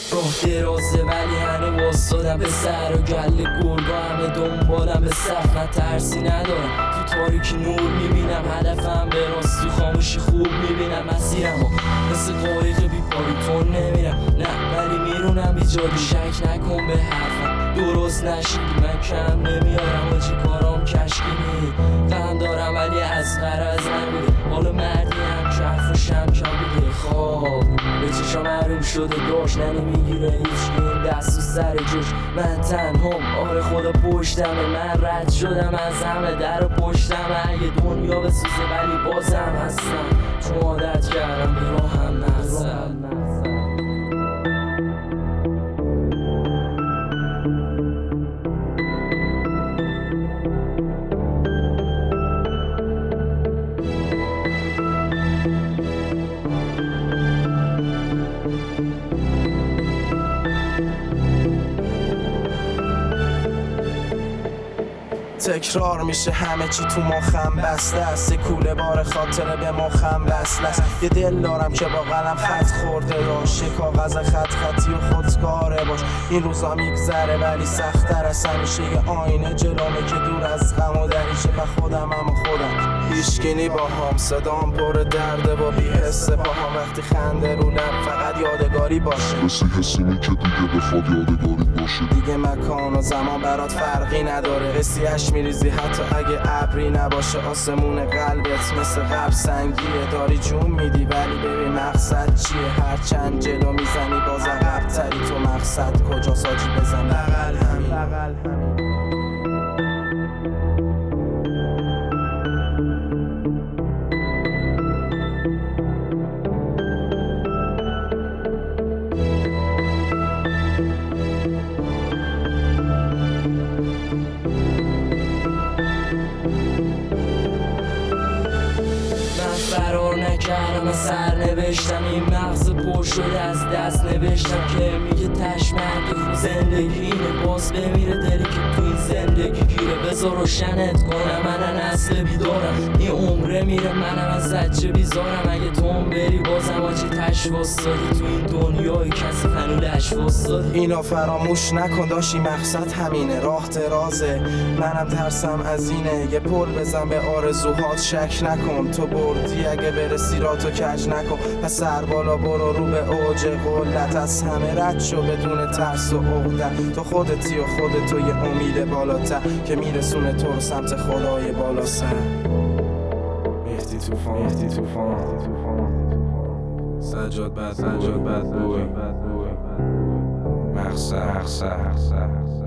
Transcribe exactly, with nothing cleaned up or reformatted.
راه درازه ولی هنو واسدادم به سر و گل گرگا همه دنبالم به صف. من ترسی ندارم تو تاریکی نور میبینم هدفم به راست، تو خاموشی خوب میبینم مسیرم و مثل قایق بی پایتون نمیرم نه ولی میرونم بی جادو. شک نکن به حرفم درست نشیدی من کم نمیارم و چی کارام کشکی غم دارم ولی از غرض نبوده. حالا مردی هم کف و شم کم بوده خواب به چشم معلوم شده داشت نمیگیره هیچ این دست و سر جوش. من تنهام آره خدا پشتمه من رد شدم از همه در و پشتمه. اگه دنیا بسوزه ولی بازم هستم چون عادت کردم به راهم نرسم. تکرار میشه همه چی تو مخم بسته است، کوله بار خاطره به مخم وصل است. یه دل دارم که با قلم خط خورده راشه کاغذ خط خطی و خودکاره باش. این روزا میگذره ولی سخت‌تر از همیشه، یه آینه جلومه که دور از غم و دریشه و خودم اما خودم هیچکی با هم. صدام پر درده و بی حس پاهم وقتی خنده رو لب فقط یادگاری باشه. مثل حسینی که دیگه بخواد یادگاری باشه. دیگه مکان و زمان برات فرقی نداره، قصیش میریزی حتی اگه ابری نباشه. آسمون قلبت مثل قبل سنگیه، داری جون میدی ولی ببین مقصد چیه. هرچند جلو میزنی باز عقب‌تری، تو مقصد کجا ساجی بزن بغل همین بغل همین. فرار نکردم و سر نوشتم این مغز پر شده از دست نوشتم که میگه تشمرگ خود زندگی اینه باز بمیره دلی که تو این زندگی گیره. بذار روشنت کنم من نسل بیدارم این عمره میره منم از زجه بیزارم. اگه تو هم بری بازم آجی تشواز دادی تو این دنیای کسی فنولش واسدادی. اینو فراموش نکن داشتی مقصد همینه، راه درازه منم ترسم از اینه. یه پل بزن به آرزوهات شک نکن، تو بردی اگه برسی را تو کج نکن. پس سر بالا برو رو به اوج قلت، از همه رد شو بدون ترس و عقدت. تو خودتی و خودتو یه امید بالاتر که میرسونه تو رو سمت خدای بالا سر. مهدی توفان مهدی توفان سجاد بد سجاد بد بوی مقصد